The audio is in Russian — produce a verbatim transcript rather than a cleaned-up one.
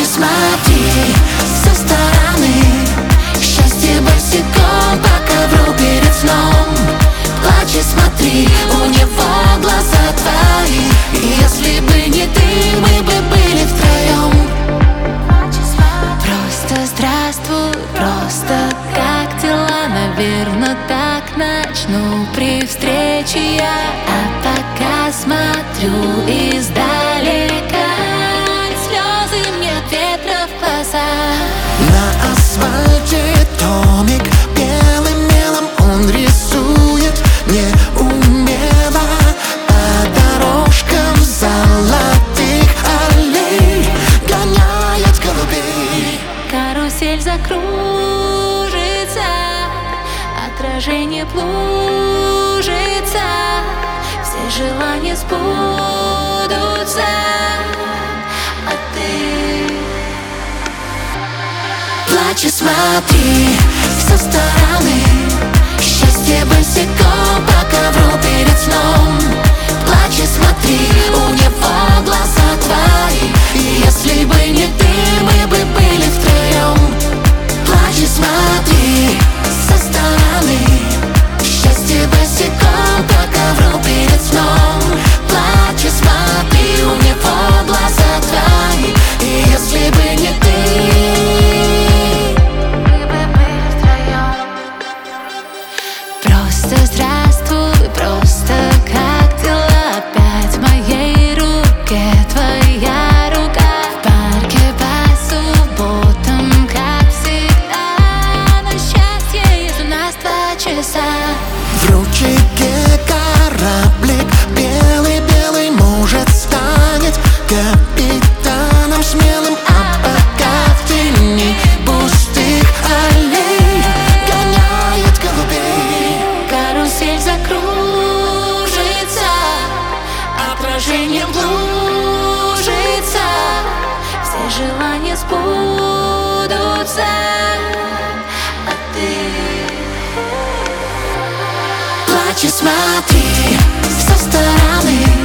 Плачь и смотри со стороны, счастье босиком по ковру перед сном. Плачь и смотри, у него глаза твои, и если бы не ты, мы бы были втроем. Просто здравствуй, просто как дела? Наверно, так начну при встрече я. А пока смотрю издалека, слезы мне от ветра в глаза. На асфальте томик белым мелом он рисует неумело по дорожкам золотых аллей, гоняет голубей. Карусель закружится, отражение плужится, все желания сбудутся, а ты плачь и смотри со стороны, счастье босиком по ковру перед сном. Плачь и смотри, у него глаза твои, и если бы не ты, мы бы были втроем. Плачь и смотри со стороны, счастье босиком по ковру перед сном. Плачь и смотри, у него глаза твои, и если бы не ты, мы бы были втроем. Просто здравствуй, просто как дела? Опять в моей руке твоя рука. В парке по субботам, как всегда, на счастье есть у нас два часа. В ручейке кораблик белый-белый, может, станет капитаном смелым. А пока в тени пустых аллей гоняет голубей. Карусель закружится, отражение блужится, все желания сбудутся, а ты плачь и смотри со стороны,